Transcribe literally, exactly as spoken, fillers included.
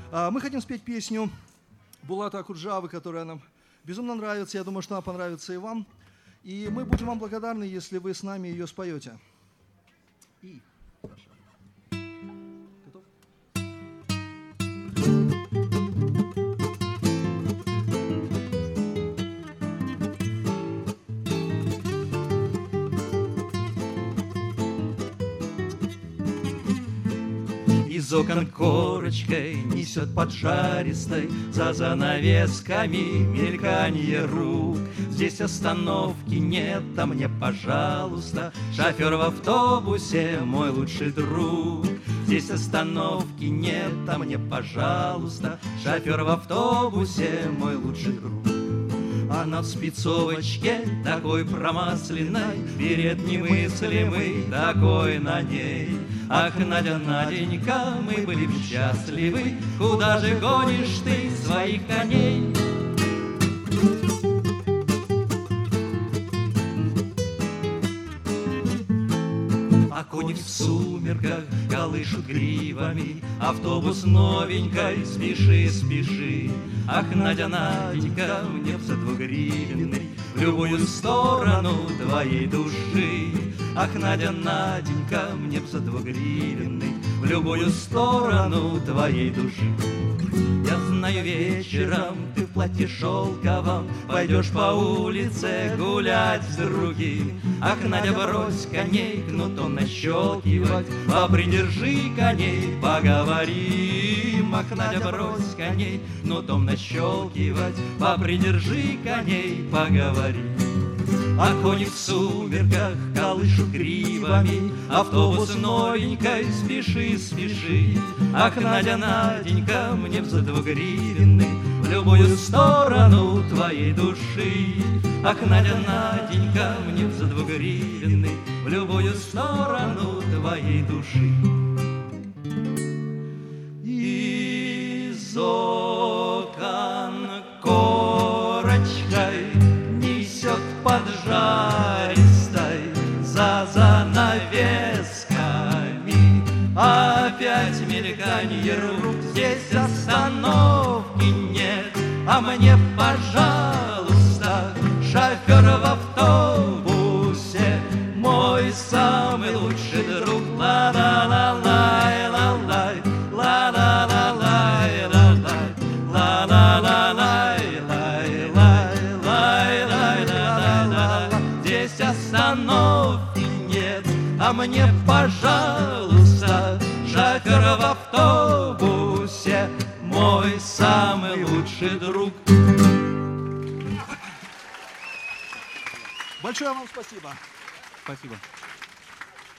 Мы хотим спеть песню Булата Акуджавы, которая нам безумно нравится. Я думаю, что она понравится и вам. И мы будем вам благодарны, если вы с нами ее споете. И... Готов? Из окон корочкой несет поджаристой, за занавесками мельканье рук. Здесь остановки нет, а мне, пожалуйста, шофер в автобусе мой лучший друг. Здесь остановки нет, а мне, пожалуйста, шофер в автобусе мой лучший друг. Она в спецовочке такой промасленной, берет немыслимый такой на ней. Ах, Надя, Наденька, мы были бы счастливы, куда же гонишь ты своих коней? А кони в сумерках колышут гривами, автобус новенькой, спеши, спеши. Ах, Надя, Наденька, мне б за двугривенный в любую сторону твоей души. Ах, Надя, Наденька, мне б за двугривенный в любую сторону твоей души. Я знаю, вечером ты в платье шелковом пойдешь по улице гулять с другим. Ах, Надя, брось коней кнутом нащелкивать, попридержи коней, поговорим. Ах, Надя, брось коней кнутом нащелкивать, попридержи коней, поговорим. А кони в сумерках колышут гривами, автобус новенькой, спеши, спеши. Ах, Надя, Наденька, мне б за двугривенный в любую сторону твоей души. Ах, Надя, Наденька, мне б за двугривенный в любую сторону твоей души. Из окон корочкой несет поджаристой, за занавесками опять мельканье рук. Здесь остановки нет, а мне, пожалуйста, шофер в автобусе мой самый лучший друг. Ла-ла-ла-лай, ла-лай, ла-ла-ла-лай, ла-лай, ла-ла-ла-лай, лай, лай, лай, лай, ла-ла-ла. Здесь остановки нет, а мне, пожалуйста, шофер в автобусе мой самый лучший друг. Большое вам спасибо. Спасибо.